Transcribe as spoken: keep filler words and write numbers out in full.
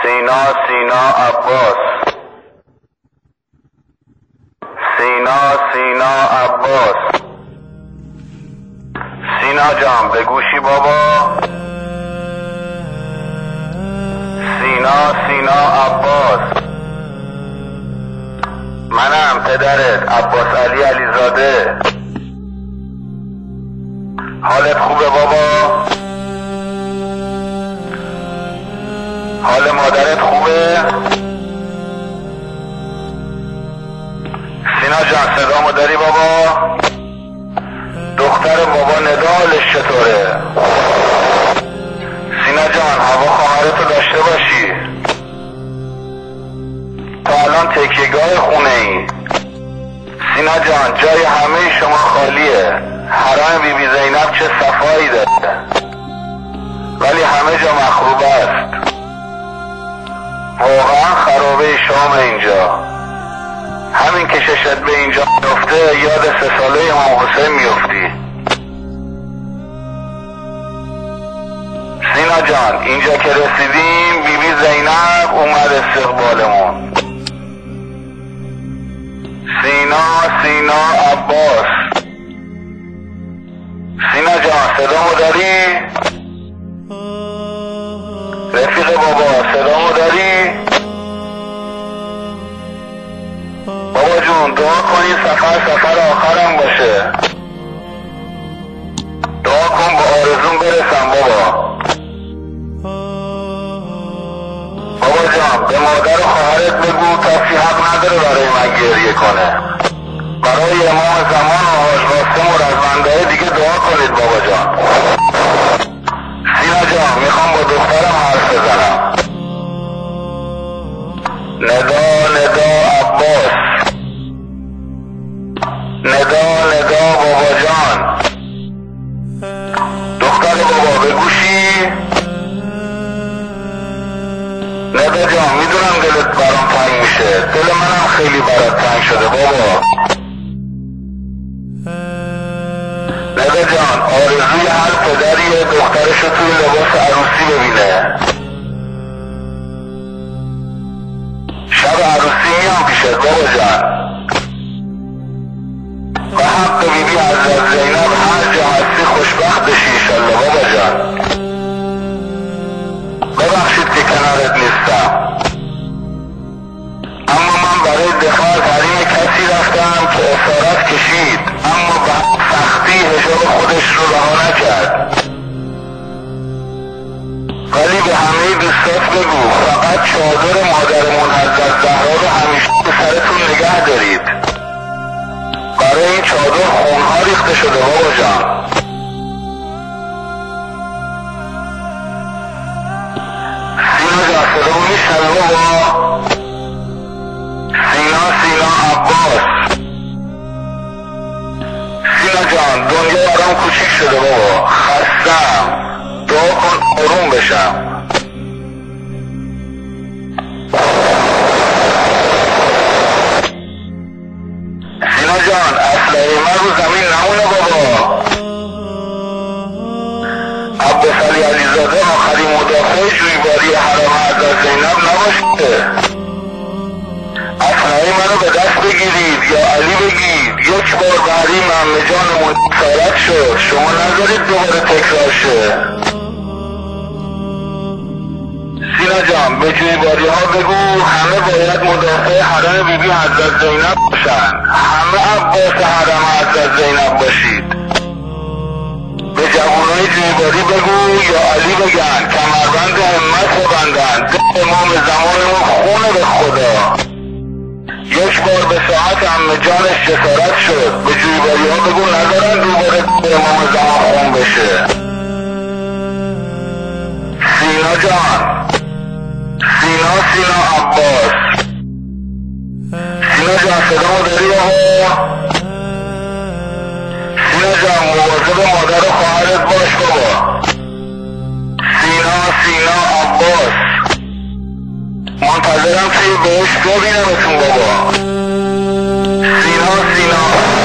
سینا سینا عباس، سینا سینا عباس. سینا جان به گوشی بابا؟ سینا سینا عباس، منم پدرت عباس علی علیزاده. حالت خوبه بابا؟ حال مادرت خوبه؟ سینا جان صدامو داری بابا؟ دختر بابا ندا حالش چطوره؟ سینا جان هوا خواهرتو داشته باشی. تا الان تکیهگاه خونه ای. سینا جان جای همه شما خالیه. حرم بی بی زینب چه صفایی داره، ولی همه جا مخروبه است. واقعا خرابه شام اینجا. همین که چشت به اینجا میفته یاد سه ساله امام حسین میفتی. سینا جان اینجا که رسیدیم بی بی زینب اومد استقبالمون. سینا سینا عباس. سینا جان صدامو داری؟ رفیق بابا صدامو داری؟ بابا جون دعا کنی سفر سفر آخرم باشه. دعا کن با آرزون برسم بابا. بابا جان به مادر و خواهرت بگو کسی حق نداره برای من گریه کنه. برای امام زمان و حاج قاسم و رزمندهای دیگه دعا کنید بابا جان. سینا جان میخوام با دخترم حرف بزنم. ندا ندا عباس، ندا ندا بابا جان. دختر بابا به گوشی؟ ندا جان میدونم دلت برام تنگ میشه. دل منم خیلی برات تنگ شده بابا. ندا جان آرزوی هر پدریه دخترشو توی لباس عروسی ببینه. شب عروسی میام پیشت بابا جان. به حق بی بی حضرت زینب هر جا هستی خوشبخت بشی ایشالله بابا جان. ببخشید که کنارت نیستم، اما من برای دفاع از حریم کسی رفتم که اسارت کشید، اما به سختی حجاب خودش رو رها نکرد. ولی به همه دوستات بگو فقط چادر مادرمون حضرت زهرا رو همیشه به سرتون نگه دارید. برای این چادر خونها ریخته شده بابا جان. سینا جان صدا میشنوی بابا؟ سینا سینا عباس. سینا جان دنیا برام کوچیک شده بابا، خستم. دعا کن آروم بشم. سینا جان اسلحه من رو زمین نمونه بابا. عباس علی علیزاده آخرین مدافع جویباری حرم حضرت زینب نباشه. اسلحه منو به دست بگیرید یا علی بگید. یک بار بحری محمد جانمون سارت شد، شما نذارید دوباره تکرار شه. سینا جان به جویباری ها بگو همه باید مدافع حرم بی بی حضرت زینب باشن. همه عباس حرم حضرت زینب باشید. به جوانای جویباری بگو یا علی بگن کمربند همت ببندن. دل امام زمانمون خونه به خدا. یک بار به ساعت عمه جانش جسارت شد. به جویباری ها بگو نذارن دوباره به امام زمان خون بشه. سینا جان، سینا سینا عباس. سینا جان صدامو داری بابا؟ سینا جان مواظب مادر و خواهرت باش بابا. سینا سینا عباس. منتظرم توی بهش ببینمتون بابا. سینا سینا